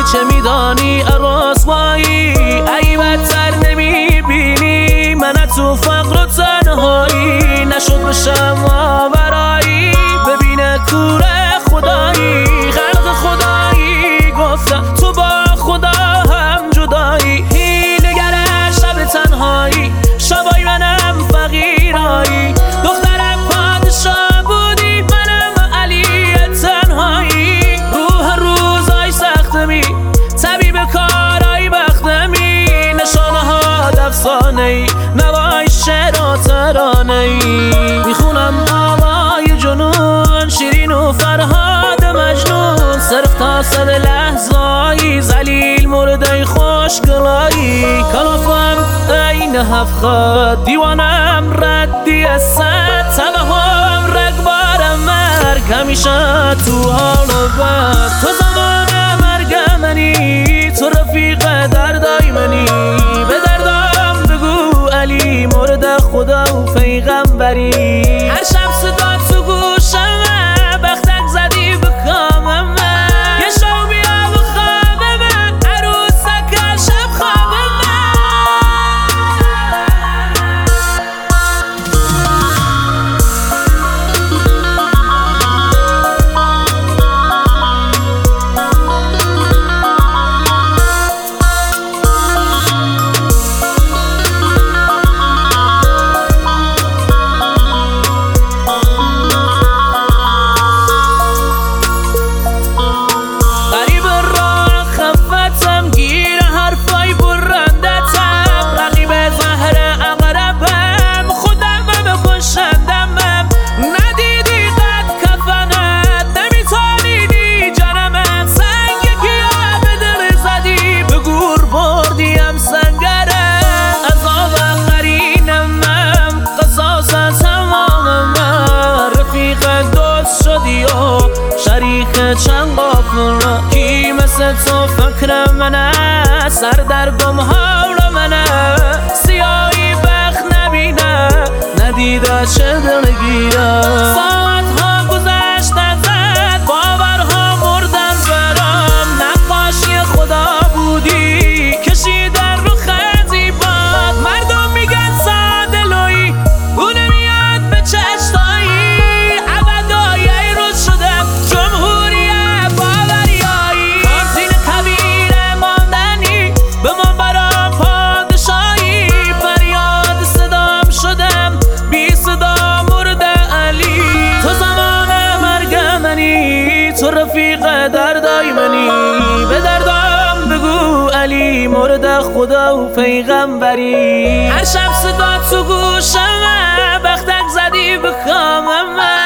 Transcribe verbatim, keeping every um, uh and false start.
چه میدانی رسوایی؟ ای بدتر نمیبینی من تو فقر و تنهایی؟ نشد بشم آورایی ببینه کور خدایی، خلق خدایی گفتم تو با خدا هم جدایی. هیلگر شب تنهایی، شبای منم فقیرایی، دخترم پادشاه بودی منم علی تنهایی. روح روزای سختمی طبیب کارای بختمی، نشانه ها دفسانه ای نوای شعر و ترانه ای. میخونم آوای جنون شیرین و فرهاد مجنون، صرف تا صد لحظایی زلیل مرده خوشگلایی. کلافم این هفخد دیوانم ردی از صد، توهم رگبار مرگ همیشه تو حال و بد. تو زمان مرگ منی، تو رفیق دردای منی، به دردم بگو علی مرده خدا و پیغمبری. هر شب صدا تو گوشمه بختک زدی به کامم، یه شو بیا به خوابم عروسک شب خوابم. شریک چند قافله کی مثل تو فکر منه، سر در گم حال منه، سیاهی بخت نبینه ندیده چه دلگیره. ساعت ها گذشت ازت باورها مردن برام، نقاشی خدا بودی کشیدن رو خزی باد. مردم میگن ساده لویی اون میاد به چشتایی، تو رفیق دردای منی، به دردم بگو علی مرده خدا و پیغمبری. هر شب صدا تو گوشمه بختک زدی به کامم.